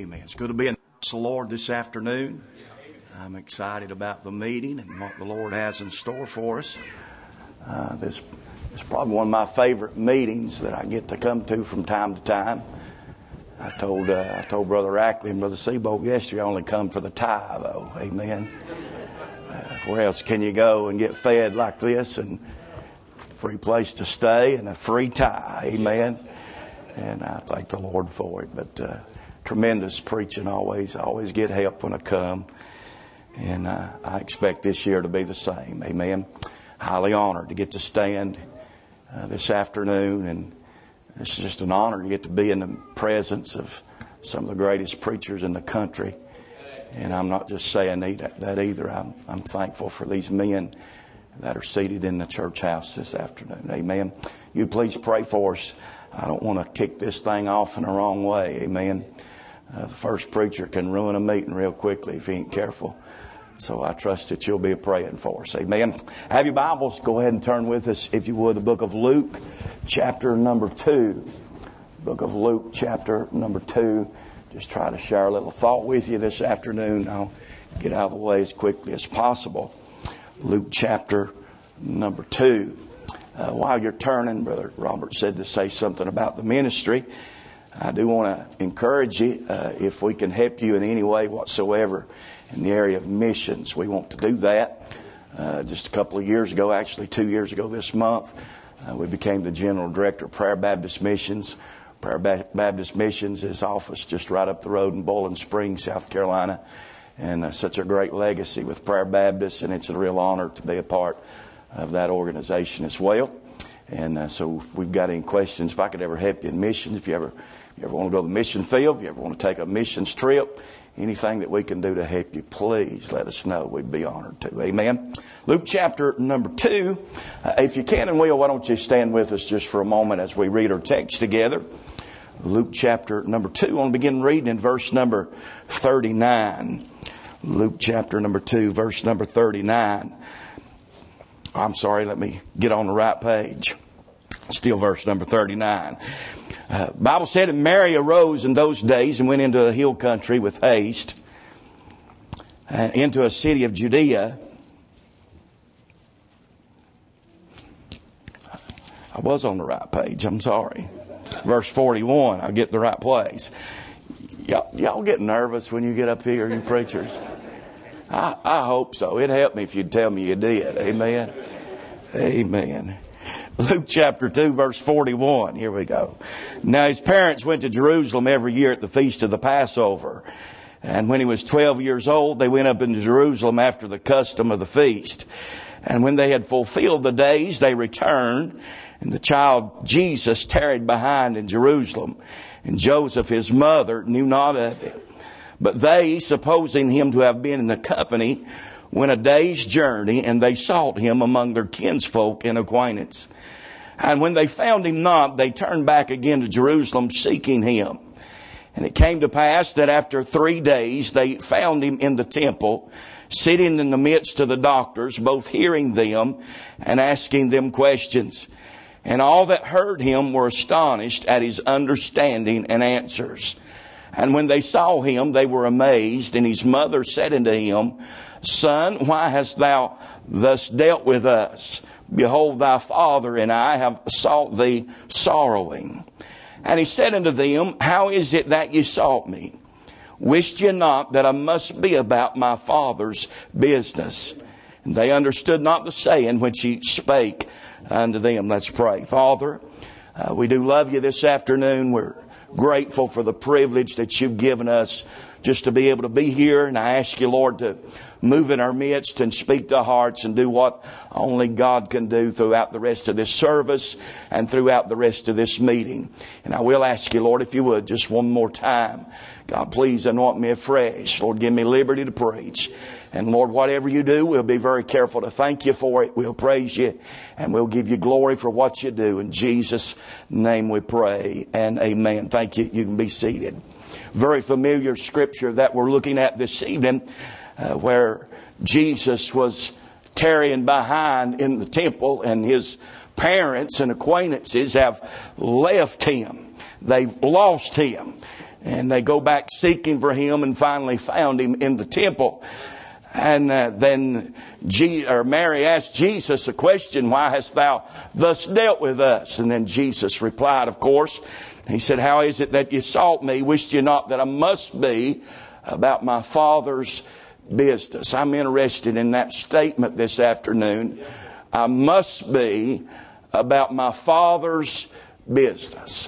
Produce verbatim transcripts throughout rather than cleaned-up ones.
Amen. It's good to be in the Lord this afternoon. I'm excited about the meeting and what the Lord has in store for us. Uh, this is probably one of my favorite meetings that I get to come to from time to time. I told uh, I told Brother Ackley and Brother Seabolt yesterday I only come for the tie, though. Amen. Uh, where else can you go and get fed like this and free place to stay and a free tie? Amen. And I thank the Lord for it. But uh, tremendous preaching always. I always get help when I come. And uh, I expect this year to be the same. Amen. Highly honored to get to stand uh, this afternoon. And it's just an honor to get to be in the presence of some of the greatest preachers in the country. And I'm not just saying that either. I'm, I'm thankful for these men that are seated in the church house this afternoon. Amen. You please pray for us. I don't want to kick this thing off in the wrong way. Amen. Uh, the first preacher can ruin a meeting real quickly if he ain't careful. So I trust that you'll be praying for us. Amen. Have your Bibles. Go ahead and turn with us, if you would, the book of Luke, chapter number two. Book of Luke, chapter number two. Just try to share a little thought with you this afternoon. I'll get out of the way as quickly as possible. Luke, chapter number two. Uh, while you're turning, Brother Robert said to say something about the ministry. I do want to encourage you, uh, if we can help you in any way whatsoever in the area of missions, we want to do that. Uh, just a couple of years ago, actually two years ago this month, uh, we became the General Director of Prayer Baptist Missions. Prayer ba- Baptist Missions is office just right up the road in Bowling Springs, South Carolina. And uh, such a great legacy with Prayer Baptist, and it's a real honor to be a part of that organization as well. And uh, so if we've got any questions, if I could ever help you in missions, if you ever you ever want to go to the mission field, if you ever want to take a missions trip, anything that we can do to help you, please let us know. We'd be honored to. Amen. Luke chapter number two. Uh, if you can and will, why don't you stand with us just for a moment as we read our text together. Luke chapter number two. I want to begin reading in verse number thirty-nine. Luke chapter number two, verse number thirty-nine. I'm sorry, let me get on the right page. Still verse number thirty-nine. Uh, Bible said, and Mary arose in those days and went into a hill country with haste, uh, into a city of Judea. I was on the right page, I'm sorry. Verse forty-one, I'll get the right place. Y'all, y'all get nervous when you get up here, you preachers? I, I hope so. It'd help me if you'd tell me you did. Amen. Amen. Luke chapter two, verse forty-one. Here we go. Now his parents went to Jerusalem every year at the feast of the Passover. And when he was twelve years old, they went up into Jerusalem after the custom of the feast. And when they had fulfilled the days, they returned. And the child Jesus tarried behind in Jerusalem. And Joseph, his mother, knew not of it. But they, supposing him to have been in the company, went a day's journey, and they sought him among their kinsfolk and acquaintance. And when they found him not, they turned back again to Jerusalem, seeking him. And it came to pass that after three days they found him in the temple, sitting in the midst of the doctors, both hearing them and asking them questions. And all that heard him were astonished at his understanding and answers. And when they saw him, they were amazed. And his mother said unto him, Son, why hast thou thus dealt with us? Behold, thy father and I have sought thee sorrowing. And he said unto them, How is it that ye sought me? Wist ye not that I must be about my father's business? And they understood not the saying which he spake unto them. Let's pray. Father, uh, we do love you this afternoon. We're grateful for the privilege that you've given us just to be able to be here. And I ask you, Lord, to move in our midst and speak to hearts and do what only God can do throughout the rest of this service and throughout the rest of this meeting. And I will ask you, Lord, if you would, just one more time, God, please anoint me afresh. Lord, give me liberty to preach. And Lord, whatever you do, we'll be very careful to thank you for it. We'll praise you and we'll give you glory for what you do. In Jesus' name we pray and amen. Thank you. You can be seated. Very familiar scripture that we're looking at this evening, uh, where Jesus was tarrying behind in the temple and his parents and acquaintances have left him. They've lost him. And they go back seeking for him and finally found him in the temple. And uh, then G- or Mary asked Jesus a question, why hast thou thus dealt with us? And then Jesus replied, of course, he said, how is it that you sought me? Wished you not that I must be about my Father's business? I'm interested in that statement this afternoon. I must be about my Father's business.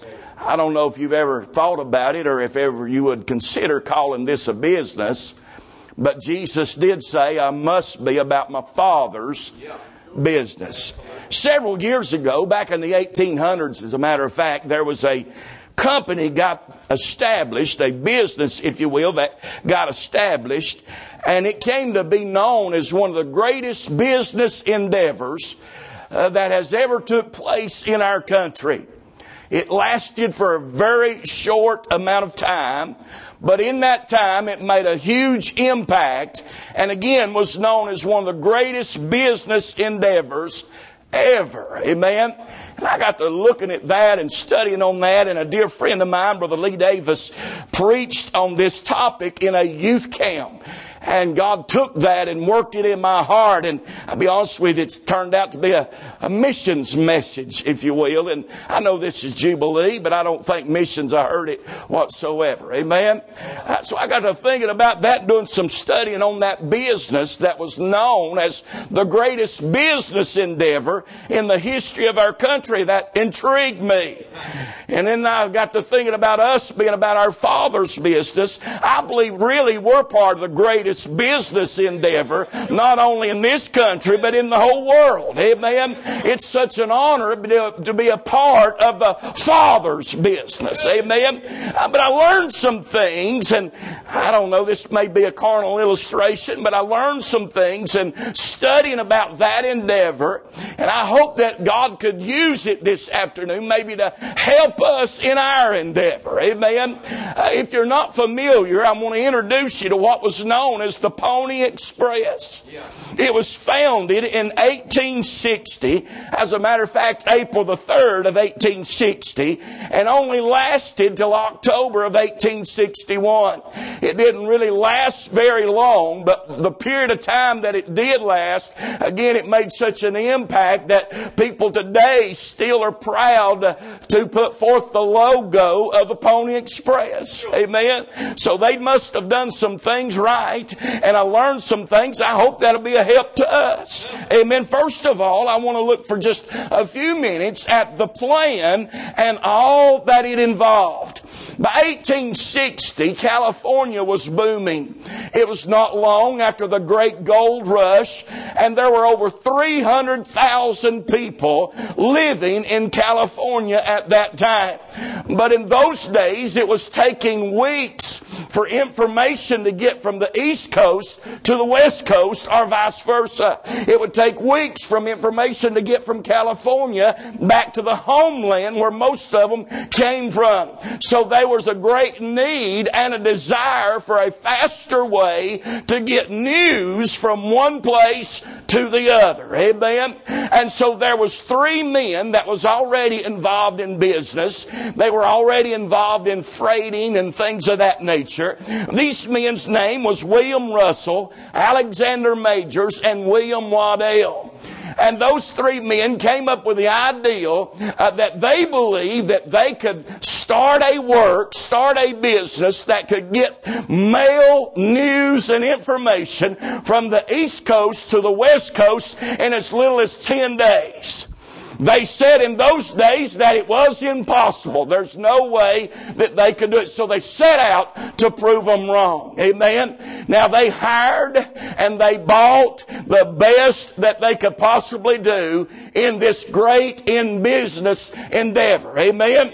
I don't know if you've ever thought about it or if ever you would consider calling this a business. But Jesus did say, I must be about my Father's business. Several years ago, back in the eighteen hundreds, as a matter of fact, there was a company got established, a business, if you will, that got established. And it came to be known as one of the greatest business endeavors uh, that has ever took place in our country. It lasted for a very short amount of time, but in that time it made a huge impact and again was known as one of the greatest business endeavors ever. Amen. And I got to looking at that and studying on that, and a dear friend of mine, Brother Lee Davis, preached on this topic in a youth camp. And God took that and worked it in my heart. And I'll be honest with you, it's turned out to be a, a missions message, if you will. And I know this is Jubilee, but I don't think missions, I heard it whatsoever. Amen? Uh, so I got to thinking about that, doing some studying on that business that was known as the greatest business endeavor in the history of our country. That intrigued me. And then I got to thinking about us being about our Father's business. I believe really we're part of the greatest business endeavor, not only in this country, but in the whole world. Amen. It's such an honor to be a part of the Father's business. Amen. But I learned some things, and I don't know, this may be a carnal illustration, but I learned some things and studying about that endeavor, and I hope that God could use it this afternoon, maybe to help us in our endeavor. Amen. Uh, if you're not familiar, I want to introduce you to what was known as the Pony Express. Yeah. It was founded in eighteen sixty. As a matter of fact, April the third of eighteen sixty, and only lasted till October of eighteen sixty-one. It didn't really last very long, but the period of time that it did last, again, it made such an impact that people today still are proud to put forth the logo of the Pony Express. Amen. So they must have done some things right. And I learned some things. I hope that'll be a help to us. Amen. First of all, I want to look for just a few minutes at the plan and all that it involved. By eighteen sixty, California was booming. It was not long after the great gold rush, and there were over three hundred thousand people living in California at that time. But in those days, it was taking weeks for information to get from the East Coast to the West Coast, or vice versa. It would take weeks from information to get from California back to the homeland where most of them came from. So there was a great need and a desire for a faster way to get news from one place to the other. Amen. And so there was three men that was already involved in business. They were already involved in freighting and things of that nature. These men's name was William Russell, Alexander Majors, and William Waddell. And those three men came up with the ideal uh, that they believed that they could start a work, start a business that could get mail, news, and information from the East Coast to the West Coast in as little as ten days. They said in those days that it was impossible. There's no way that they could do it. So they set out to prove them wrong. Amen. Now they hired and they bought the best that they could possibly do in this great in business endeavor. Amen.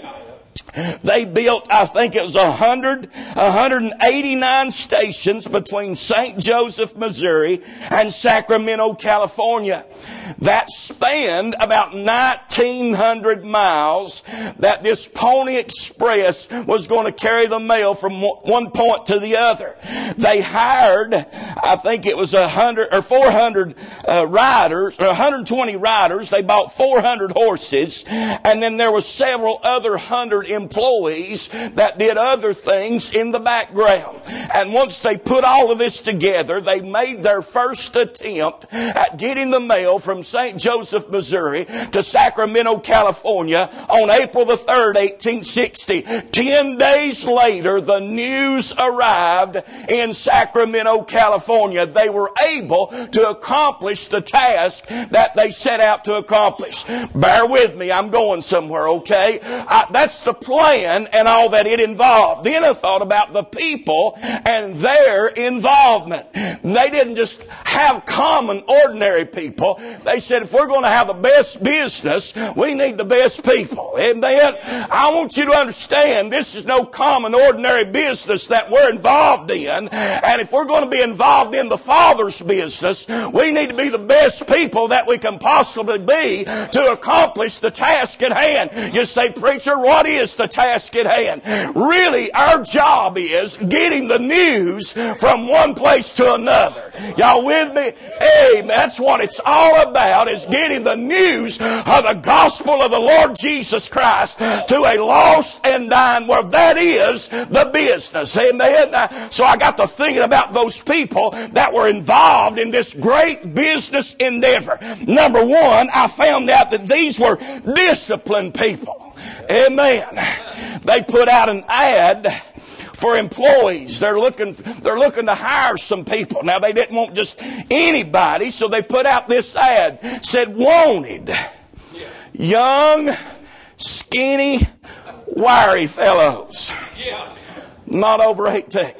They built, I think it was one hundred, one hundred eighty-nine stations between Saint Joseph, Missouri and Sacramento, California. That spanned about nineteen hundred miles that this Pony Express was going to carry the mail from one point to the other. They hired, I think it was one hundred or four hundred uh, riders, or one hundred twenty riders. They bought four hundred horses, and then there was several other hundred employees that did other things in the background. And once they put all of this together, they made their first attempt at getting the mail from Saint Joseph, Missouri to Sacramento, California on April the third, eighteen sixty. Ten days later, the news arrived in Sacramento, California. They were able to accomplish the task that they set out to accomplish. Bear with me, I'm going somewhere, okay? I, that's the plan and all that it involved. Then I thought about the people and their involvement. They didn't just have common, ordinary people. They said, if we're going to have the best business, we need the best people. Amen? I want you to understand, this is no common, ordinary business that we're involved in. And if we're going to be involved in the Father's business, we need to be the best people that we can possibly be to accomplish the task at hand. You say, preacher, what is the task at hand? Really, our job is getting the news from one place to another. Y'all with me? Amen. That's what it's all about, is getting the news of the gospel of the Lord Jesus Christ to a lost and dying world. That is the business. Amen. So I got to thinking about those people that were involved in this great business endeavor. Number one, I found out that these were disciplined people. Amen. They put out an ad for employees. They're looking, they're looking to hire some people. Now, they didn't want just anybody, so they put out this ad. Said, wanted. Young, skinny, wiry fellows. Not over eighteen.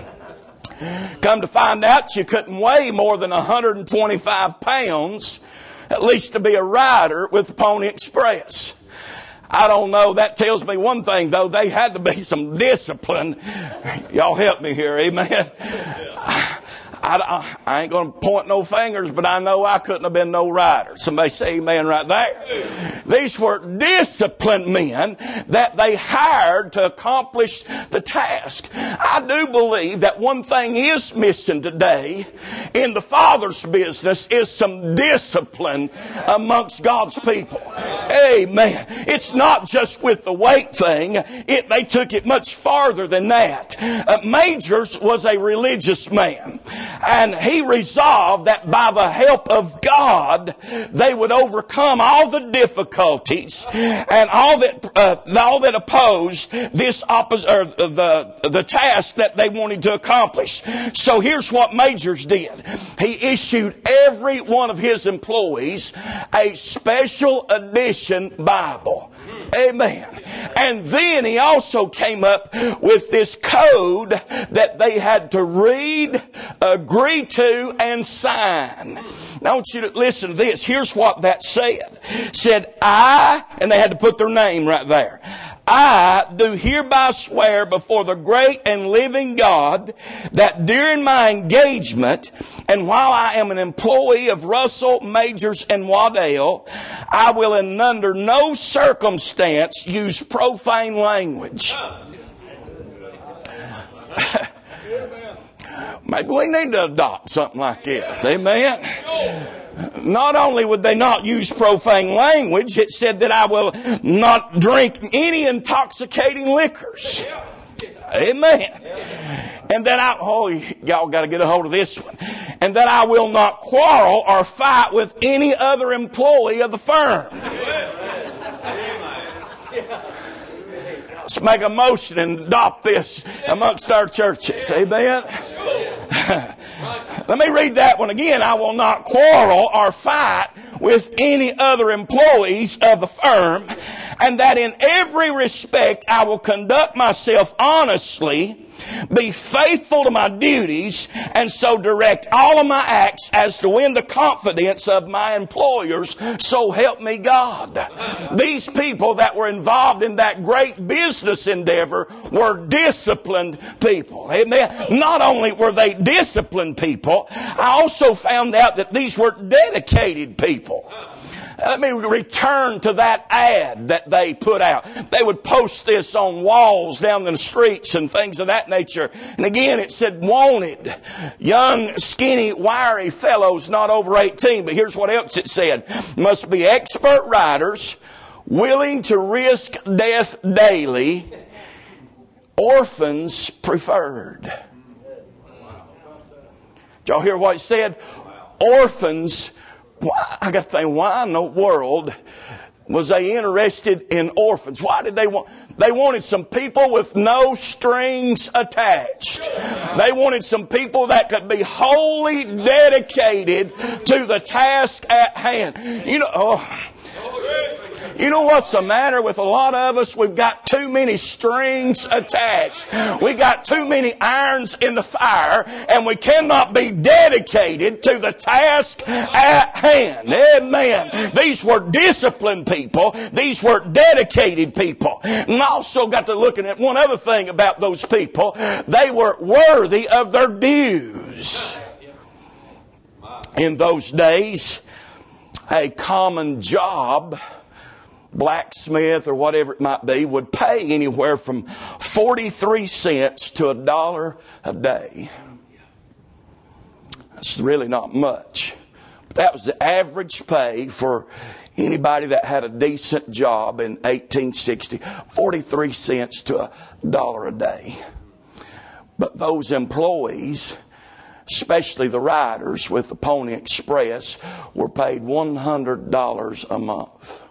Come to find out, you couldn't weigh more than one hundred twenty-five pounds, at least to be a rider with the Pony Express. I don't know. That tells me one thing, though. They had to be some discipline. Y'all help me here, amen? I, I, I ain't going to point no fingers, but I know I couldn't have been no rider. Somebody say amen right there. These were disciplined men that they hired to accomplish the task. I do believe that one thing is missing today in the Father's business is some discipline amongst God's people. Amen. It's not just with the weight thing. It, they took it much farther than that. Uh, Majors was a religious man. And he resolved that by the help of God, they would overcome all the difficulties and all that uh, all that opposed this oppos- or the the task that they wanted to accomplish. So here's what Majors did. He issued every one of his employees a special edition Bible. Amen. And then he also came up with this code that they had to read, agree to, and sign. Now I want you to listen to this. Here's what that said. It said, I, and they had to put their name right there. I do hereby swear before the great and living God that during my engagement and while I am an employee of Russell, Majors, and Waddell, I will in under no circumstance use profane language. Maybe we need to adopt something like this. Amen. Not only would they not use profane language, it said that I will not drink any intoxicating liquors. Amen. And that I, oh, y'all got to get a hold of this one. And that I will not quarrel or fight with any other employee of the firm. Let's make a motion and adopt this amongst our churches. Amen. Let me read that one again. I will not quarrel or fight with any other employees of the firm, and that in every respect I will conduct myself honestly, be faithful to my duties, and so direct all of my acts as to win the confidence of my employers. So help me God. These people that were involved in that great business endeavor were disciplined people. Amen. Not only were they disciplined people, I also found out that these were dedicated people. Let me return to that ad that they put out. They would post this on walls down in the streets and things of that nature. And again, it said, wanted. Young, skinny, wiry fellows not over eighteen. But here's what else it said. Must be expert riders, willing to risk death daily, orphans preferred. Did y'all hear what he said? Orphans. I got to think, why in the world was they interested in orphans? Why did they want? They wanted some people with no strings attached. They wanted some people that could be wholly dedicated to the task at hand. You know, oh, you know what's the matter with a lot of us? We've got too many strings attached. We got too many irons in the fire, and we cannot be dedicated to the task at hand. Amen. These were disciplined people. These were dedicated people. And I also got to looking at one other thing about those people. They were worthy of their dues. In those days, a common job, blacksmith or whatever it might be, would pay anywhere from forty-three cents to a dollar a day. That's really not much. But that was the average pay for anybody that had a decent job in eighteen sixty. forty-three cents to a dollar a day. But those employees, especially the riders with the Pony Express, were paid one hundred dollars a month.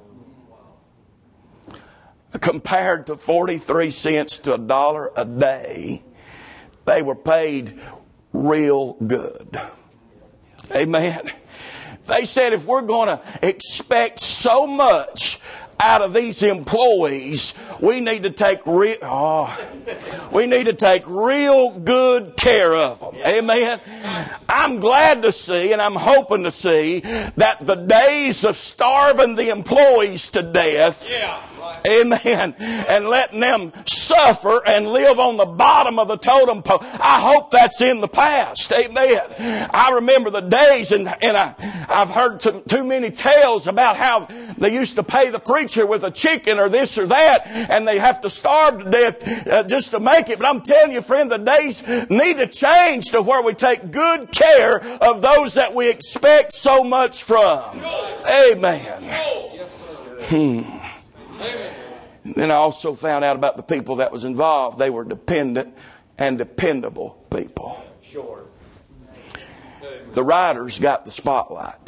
Compared to forty-three cents to a dollar a day, they were paid real good. Amen. They said if we're going to expect so much out of these employees, we need to take real, oh, we need to take real good care of them. Amen. I'm glad to see, and I'm hoping to see, that the days of starving the employees to death, yeah. Amen, and letting them suffer and live on the bottom of the totem pole, I hope that's in the past. Amen. I remember the days, and, and I, I've heard too, too many tales about how they used to pay the preacher with a chicken or this or that, and they have to starve to death uh, just to make it. But I'm telling you, friend, the days need to change to where we take good care of those that we expect so much from. Amen. Hmm. Then I also found out about the people that was involved. They were dependent and dependable people. Sure. The riders got the spotlight.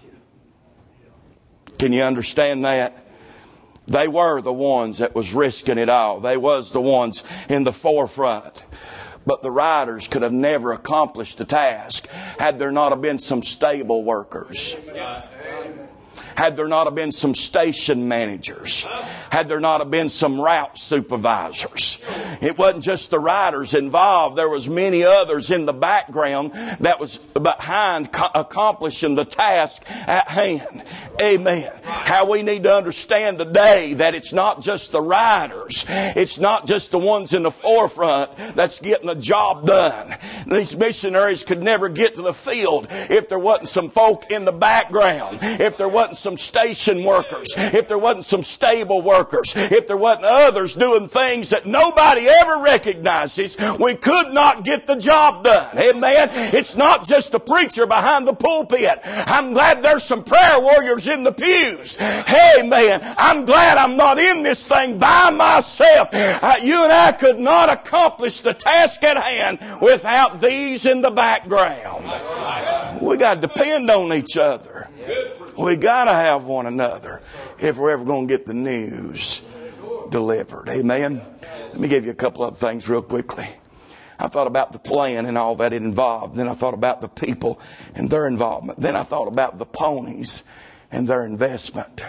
Can you understand that? They were the ones that was risking it all. They was the ones in the forefront. But the riders could have never accomplished the task had there not have been some stable workers. Had there not have been some station managers. Had there not have been some route supervisors. It wasn't just the riders involved. There was many others in the background that was behind co- accomplishing the task at hand. Amen. How we need to understand today that it's not just the riders. It's not just the ones in the forefront that's getting the job done. These missionaries could never get to the field if there wasn't some folk in the background. If there wasn't some station workers. If there wasn't some stable workers. If there wasn't others doing things that nobody ever recognizes, we could not get the job done. Amen. It's not just the preacher behind the pulpit. I'm glad there's some prayer warriors in the pews. Amen. I'm glad I'm not in this thing by myself. Uh, you and I could not accomplish the task at hand without these in the background. We got to depend on each other. We got to have one another if we're ever going to get the news delivered. Amen. Let me give you a couple of things real quickly. I thought about the plan and all that it involved. Then I thought about the people and their involvement. Then I thought about the ponies and their investment.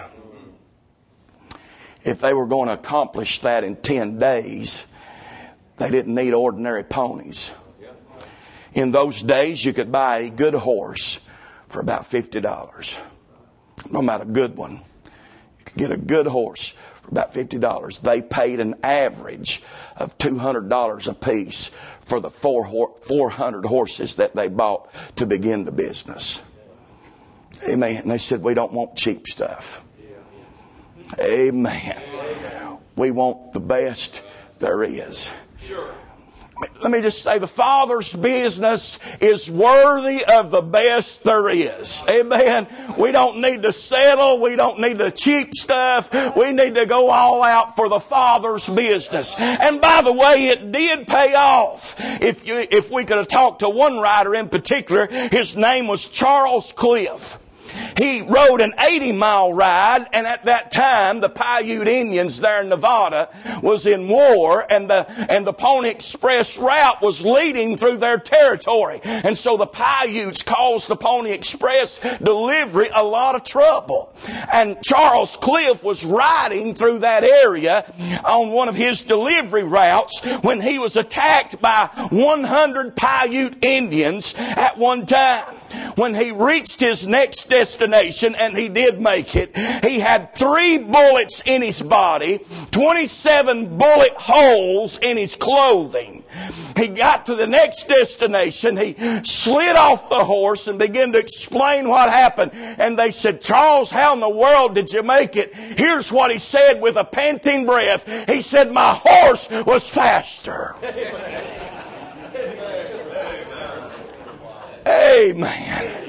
If they were going to accomplish that in ten days, they didn't need ordinary ponies. In those days, you could buy a good horse for about fifty dollars. No matter a good one. You could get a good horse for about fifty dollars. They paid an average of two hundred dollars a piece for the four hundred horses that they bought to begin the business. Amen. And they said, we don't want cheap stuff. Amen. We want the best there is. Let me just say, the Father's business is worthy of the best there is. Amen. We don't need to settle. We don't need the cheap stuff. We need to go all out for the Father's business. And by the way, it did pay off. If you, if we could have talked to one writer in particular, his name was Charles Cliff. He rode an eighty mile ride, and at that time the Paiute Indians there in Nevada was in war, and the and the Pony Express route was leading through their territory. And so the Paiutes caused the Pony Express delivery a lot of trouble. And Charles Cliff was riding through that area on one of his delivery routes when he was attacked by one hundred Paiute Indians at one time. When he reached his next destination, and he did make it, he had three bullets in his body, twenty-seven bullet holes in his clothing. He got to the next destination. He slid off the horse and began to explain what happened. And they said, "Charles, how in the world did you make it?" Here's what he said with a panting breath. He said, "My horse was faster." Amen.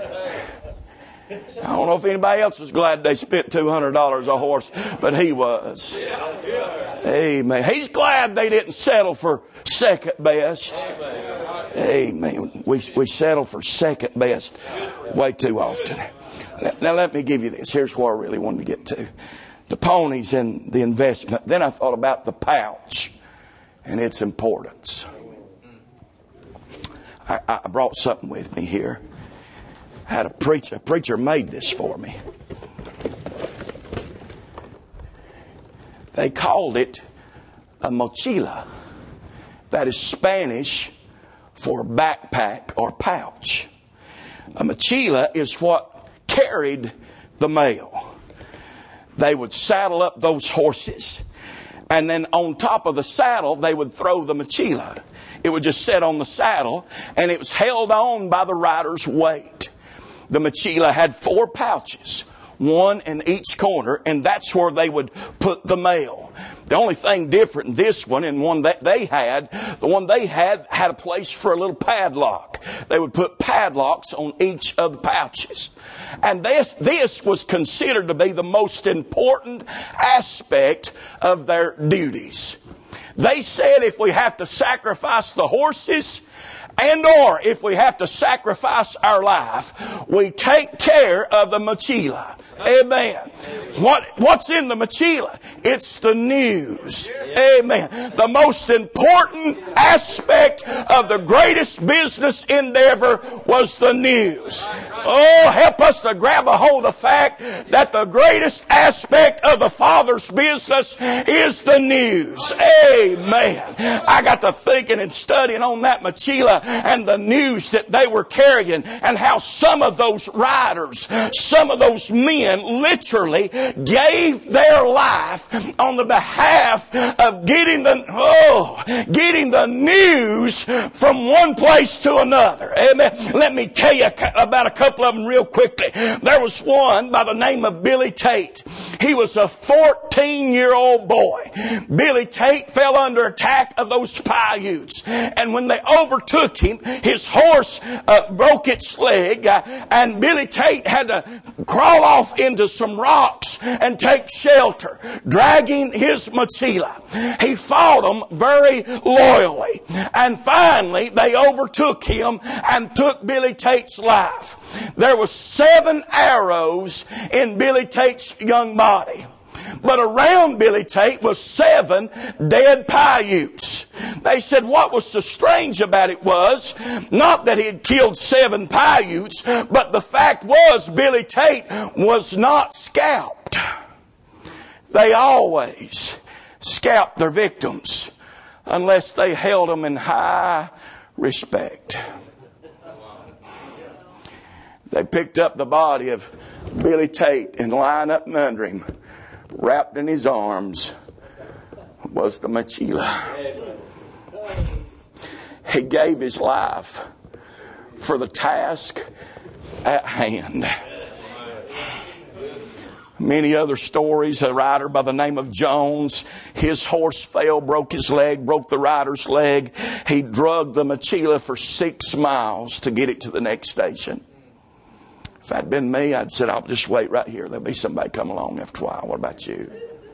I don't know if anybody else was glad they spent two hundred dollars a horse, but he was. Amen. He's glad they didn't settle for second best. Amen. We, we settle for second best way too often. Now let me give you this. Here's where I really wanted to get to. The ponies and the investment. Then I thought about the pouch and its importance. I, I brought something with me here. I had a preacher, a preacher made this for me. They called it a mochila. That is Spanish for backpack or pouch. A mochila is what carried the mail. They would saddle up those horses, and then on top of the saddle they would throw the mochila. It would just sit on the saddle, and it was held on by the rider's weight. The mochila had four pouches, one in each corner, and that's where they would put the mail. The only thing different in this one and one that they had, the one they had had a place for a little padlock. They would put padlocks on each of the pouches. And this, this was considered to be the most important aspect of their duties. They said if we have to sacrifice the horses and or if we have to sacrifice our life, we take care of the mochila. Amen. What, what's in the mochila? It's the news. Amen. The most important aspect of the greatest business endeavor was the news. Oh, help us to grab a hold of the fact that the greatest aspect of the Father's business is the news. Amen. I got to thinking and studying on that mochila and the news that they were carrying, and how some of those riders, some of those men literally gave their life on the behalf of getting the oh, getting the news from one place to another. Amen. Let me tell you about a couple of them real quickly. There was one by the name of Billy Tate. He was a fourteen-year-old boy. Billy Tate fell under attack of those Paiutes, and when they overtook him, his horse uh, broke its leg, uh, and Billy Tate had to crawl off into some rocks and take shelter, dragging his mochila. He fought them very loyally, and finally they overtook him and took Billy Tate's life. There was seven arrows in Billy Tate's young body. But around Billy Tate was seven dead Paiutes. They said what was so strange about it was not that he had killed seven Paiutes, but the fact was Billy Tate was not scalped. They always scalped their victims unless they held them in high respect. They picked up the body of Billy Tate, and lying up under him, wrapped in his arms, was the mochila. He gave his life for the task at hand. Many other stories. A rider by the name of Jones, his horse fell, broke his leg, broke the rider's leg. He drugged the Mochila for six miles to get it to the next station. If that'd been me, I'd said, I'll just wait right here. There'll be somebody come along after a while. What about you?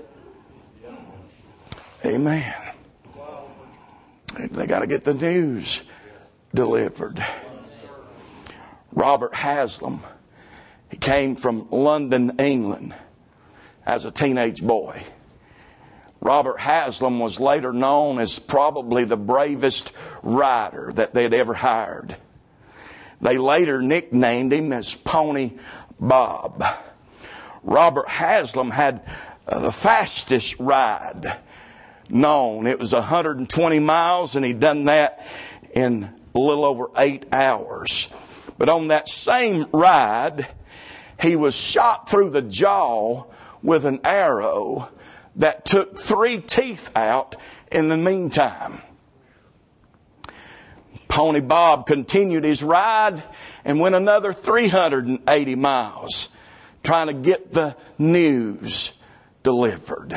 Amen. They got to get the news delivered. Robert Haslam, he came from London, England as a teenage boy. Robert Haslam was later known as probably the bravest rider that they'd ever hired. They later nicknamed him as Pony Bob. Robert Haslam had uh, the fastest ride known. It was one hundred twenty miles, and he'd done that in a little over eight hours. But on that same ride, he was shot through the jaw with an arrow that took three teeth out in the meantime. Pony Bob continued his ride and went another three hundred eighty miles trying to get the news delivered.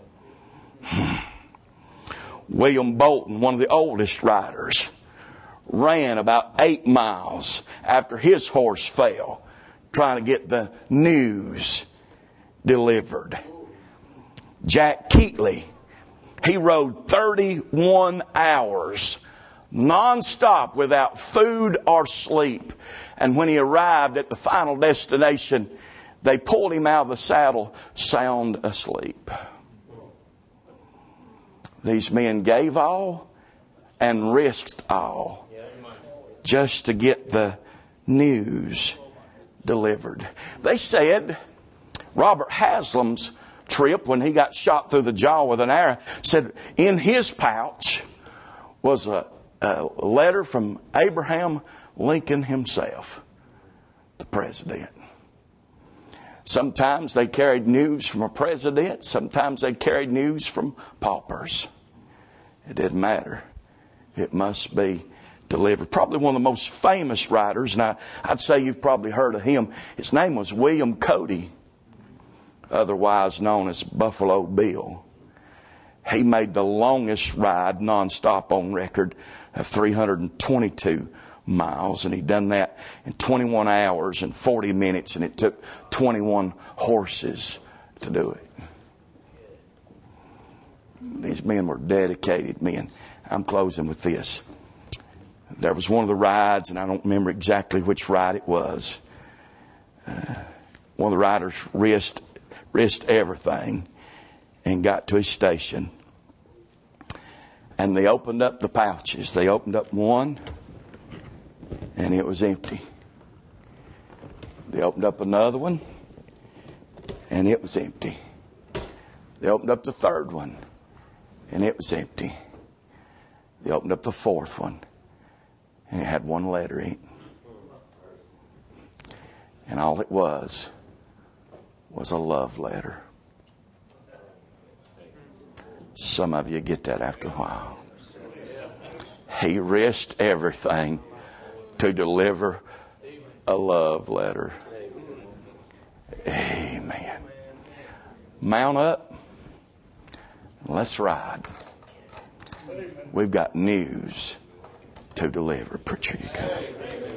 William Bolton, one of the oldest riders, ran about eight miles after his horse fell trying to get the news delivered. Jack Keatley, he rode thirty-one hours non-stop without food or sleep. And when he arrived at the final destination, they pulled him out of the saddle sound asleep. These men gave all and risked all just to get the news delivered. They said Robert Haslam's trip, when he got shot through the jaw with an arrow, said in his pouch was a, a letter from Abraham Lincoln himself, the president. Sometimes they carried news from a president. Sometimes they carried news from paupers. It didn't matter. It must be delivered. Probably one of the most famous writers, and I, I'd say you've probably heard of him. His name was William Cody, otherwise known as Buffalo Bill. He made the longest ride nonstop on record of three hundred twenty-two miles, and he done that in twenty-one hours and forty minutes, and it took twenty-one horses to do it. These men were dedicated men. I'm closing with this. There was one of the rides, and I don't remember exactly which ride it was. Uh, one of the riders risked, risked everything and got to his station. And they opened up the pouches. They opened up one, and it was empty. They opened up another one, and it was empty. They opened up the third one, and it was empty. They opened up the fourth one, and it had one letter in it. And all it was was a love letter. Some of you get that after a while. He risked everything to deliver a love letter. Amen. Mount up. Let's ride. We've got news to deliver. Preacher, you come.